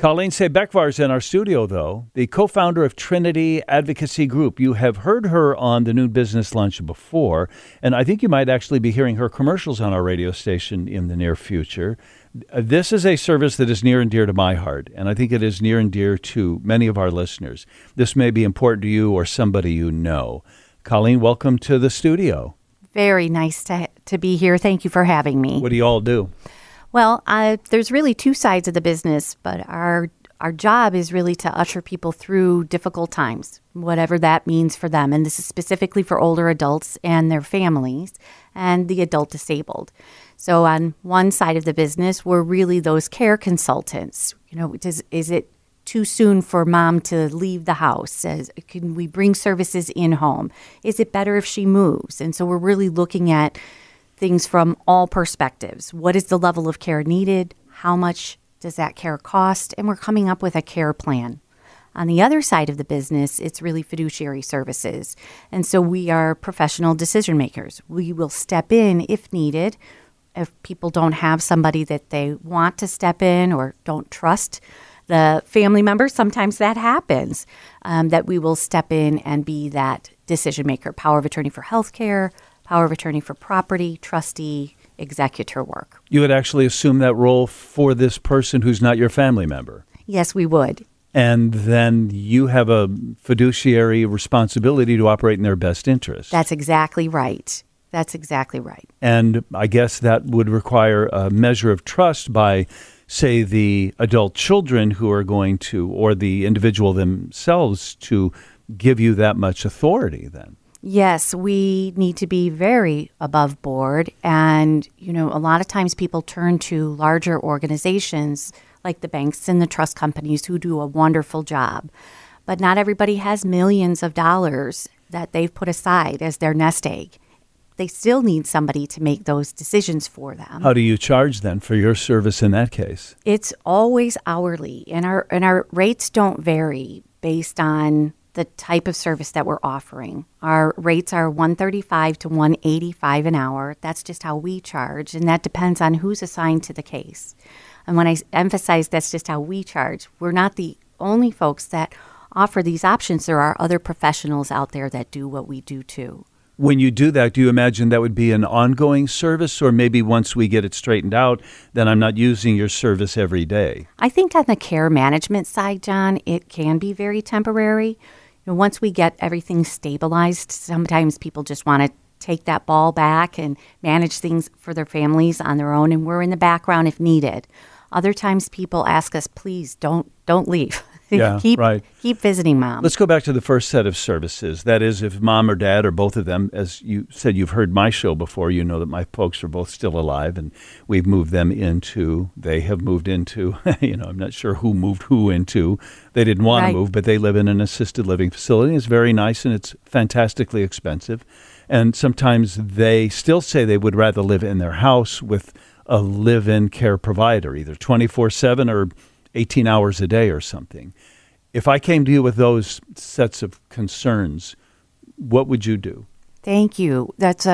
Colleen Sebekvar is in our studio, though, the co-founder of Trinity Advocacy Group. You have heard her on the Noon Business Lunch before, and I think you might actually be hearing her commercials on our radio station in the near future. This is a service that is near and dear to my heart, and I think it is near and dear to many of our listeners. This may be important to you or somebody you know. Colleen, welcome to the studio. Very nice to be here. Thank you for having me. What do you all do? Well, there's really two sides of the business, but our job is really to usher people through difficult times, whatever that means for them. And this is specifically for older adults and their families and the adult disabled. So on one side of the business, we're really those care consultants. You know, is it too soon for mom to leave the house? Can we bring services in home? Is it better if she moves? And so we're really looking at things from all perspectives. What is the level of care needed? How much does that care cost? And we're coming up with a care plan. On the other side of the business, it's really fiduciary services. And so we are professional decision makers. We will step in if needed. If people don't have somebody that they want to step in or don't trust the family member, sometimes that happens, that we will step in and be that decision maker, power of attorney for healthcare, power of attorney for property, trustee, executor work. You would actually assume that role for this person who's not your family member? Yes, we would. And then you have a fiduciary responsibility to operate in their best interest. That's exactly right. That's exactly right. And I guess that would require a measure of trust by, say, the adult children who are going to, or the individual themselves, to give you that much authority then. Yes, we need to be very above board. And, you know, a lot of times people turn to larger organizations like the banks and the trust companies who do a wonderful job. But not everybody has millions of dollars that they've put aside as their nest egg. They still need somebody to make those decisions for them. How do you charge then for your service in that case? It's always hourly, and our rates don't vary based on the type of service that we're offering. Our rates are $135 to $185 an hour. That's just how we charge, and that depends on who's assigned to the case. And when I emphasize that's just how we charge, we're not the only folks that offer these options. There are other professionals out there that do what we do too. When you do that, do you imagine that would be an ongoing service, or maybe once we get it straightened out, then I'm not using your service every day? I think on the care management side, John, it can be very temporary. You know, once we get everything stabilized, sometimes people just want to take that ball back and manage things for their families on their own, and we're in the background if needed. Other times people ask us, please don't leave. Yeah, keep visiting mom. Let's go back to the first set of services. That is, if mom or dad or both of them, as you said, you've heard my show before, you know that my folks are both still alive, and we've moved them into, they have moved into, I'm not sure who moved who into. They didn't want to move, but they live in an assisted living facility. It's very nice, and it's fantastically expensive. And sometimes they still say they would rather live in their house with a live-in care provider, either 24/7 or 18 hours a day or something. If I came to you with those sets of concerns, what would you do? Thank you. That's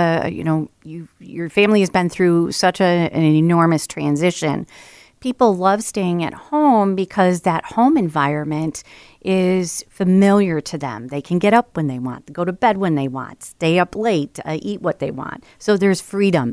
your family has been through such an enormous transition. People love staying at home because that home environment is familiar to them. They can get up when they want, go to bed when they want, stay up late, eat what they want. So there's freedom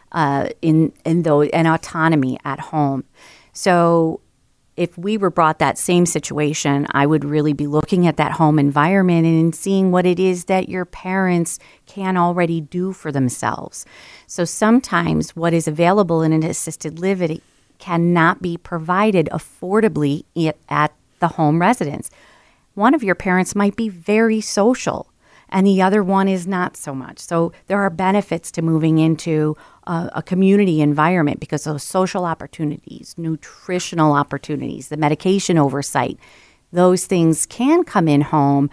and autonomy at home. So if we were brought that same situation, I would really be looking at that home environment and seeing what it is that your parents can already do for themselves. So sometimes what is available in an assisted living cannot be provided affordably at the home residence. One of your parents might be very social, and the other one is not so much. So there are benefits to moving into a community environment because those social opportunities, nutritional opportunities, the medication oversight, those things can come in home,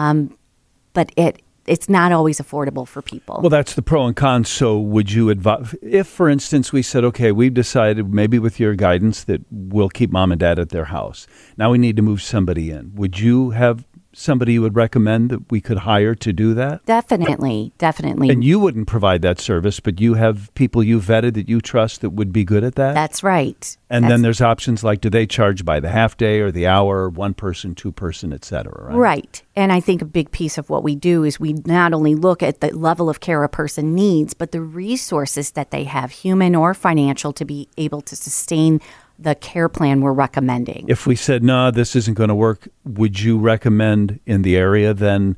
but it's not always affordable for people. Well, that's the pro and con. So would you advise, if, for instance, we said, okay, we've decided maybe with your guidance that we'll keep mom and dad at their house. Now we need to move somebody in. Would you have somebody you would recommend that we could hire to do that? Definitely. And you wouldn't provide that service, but you have people you vetted that you trust that would be good at that? That's right. And then there's options like, do they charge by the half day or the hour, one person, two person, et cetera, right? Right. And I think a big piece of what we do is we not only look at the level of care a person needs, but the resources that they have, human or financial, to be able to sustain the care plan we're recommending. If we said, no, this isn't going to work, would you recommend in the area then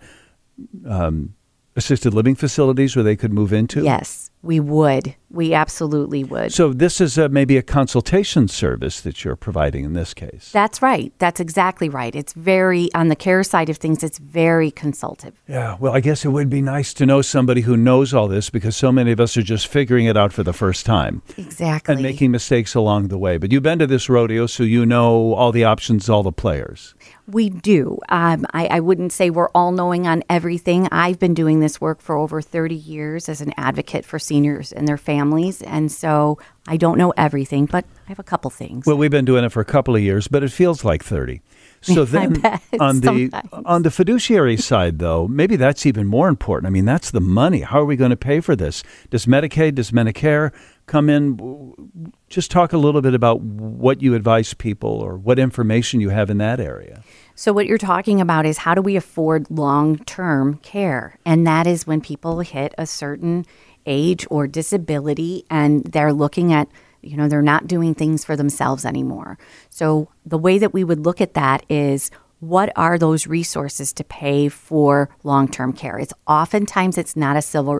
assisted living facilities where they could move into? Yes, we would. We absolutely would. So this is maybe a consultation service that you're providing in this case. That's right. That's exactly right. It's very, on the care side of things, it's very consultative. Yeah, well, I guess it would be nice to know somebody who knows all this because so many of us are just figuring it out for the first time. Exactly. And making mistakes along the way. But you've been to this rodeo, so you know all the options, all the players. We do. I wouldn't say we're all knowing on everything. I've been doing this work for over 30 years as an advocate for seniors and their families. And so I don't know everything, but I have a couple things. Well, we've been doing it for a couple of years, but it feels like 30. So then on the fiduciary side, though, maybe that's even more important. I mean, that's the money. How are we going to pay for this? Does Medicaid, does Medicare come in? Just talk a little bit about what you advise people or what information you have in that area. So what you're talking about is how do we afford long-term care? And that is when people hit a certain age or disability and they're looking at, they're not doing things for themselves anymore. So the way that we would look at that is, what are those resources to pay for long-term care? Oftentimes it's not a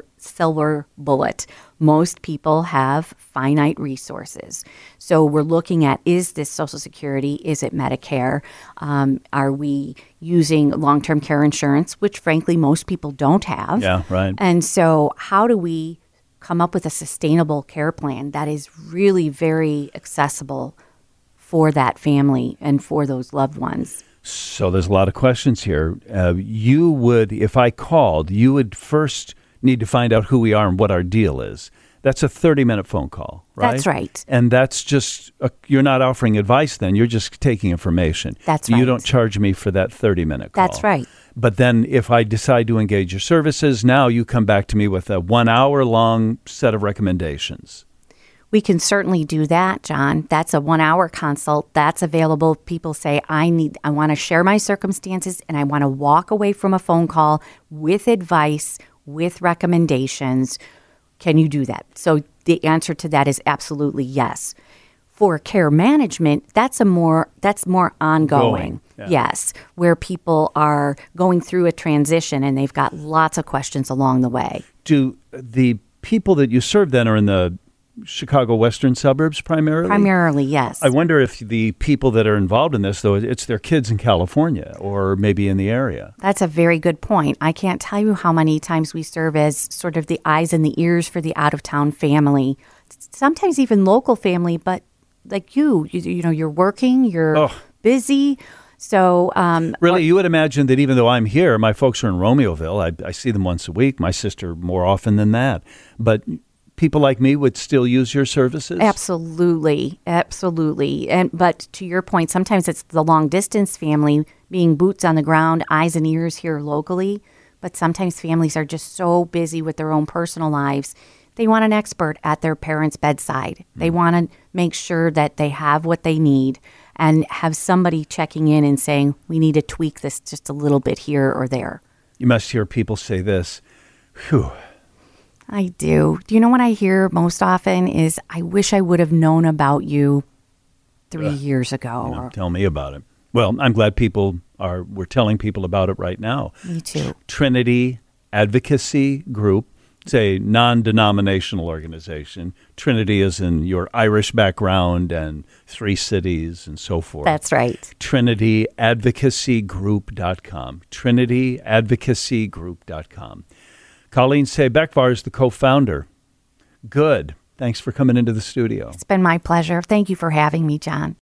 silver bullet. Most people have finite resources. So we're looking at, is this Social Security? Is it Medicare? Are we using long-term care insurance, which frankly most people don't have? Yeah, right. And so how do we come up with a sustainable care plan that is really very accessible for that family and for those loved ones? So there's a lot of questions here. You would, if I called, you would first need to find out who we are and what our deal is. That's a 30-minute phone call, right? That's right. And that's just, you're not offering advice then. You're just taking information. That's right. You don't charge me for that 30-minute call. That's right. But then if I decide to engage your services, now you come back to me with a 1 hour long set of recommendations. We can certainly do that, John. That's a 1 hour consult. That's available. People say, I want to share my circumstances and I want to walk away from a phone call with advice, with recommendations. Can you do that? So the answer to that is absolutely yes. For care management, that's more ongoing. Yeah. Yes, where people are going through a transition and they've got lots of questions along the way. Do the people that you serve then are in the Chicago western suburbs primarily? Primarily, yes. I wonder if the people that are involved in this, though, it's their kids in California or maybe in the area. That's a very good point. I can't tell you how many times we serve as sort of the eyes and the ears for the out-of-town family, sometimes even local family, but like you're working, you're busy. So really, you would imagine that even though I'm here, my folks are in Romeoville. I see them once a week, my sister more often than that. But people like me would still use your services? Absolutely. But to your point, sometimes it's the long distance family being boots on the ground, eyes and ears here locally. But sometimes families are just so busy with their own personal lives. They want an expert at their parents' bedside. They want to make sure that they have what they need and have somebody checking in and saying, we need to tweak this just a little bit here or there. You must hear people say this, whew. I do. Do you know what I hear most often is, I wish I would have known about you 3 years ago. Tell me about it. Well, I'm glad we're telling people about it right now. Me too. Trinity Advocacy Group. It's a non-denominational organization. Trinity is in your Irish background and 3 cities and so forth. That's right. TrinityAdvocacygroup.com. TrinityAdvocacygroup.com. Colleen Say-Beckvar is the co-founder. Good. Thanks for coming into the studio. It's been my pleasure. Thank you for having me, John.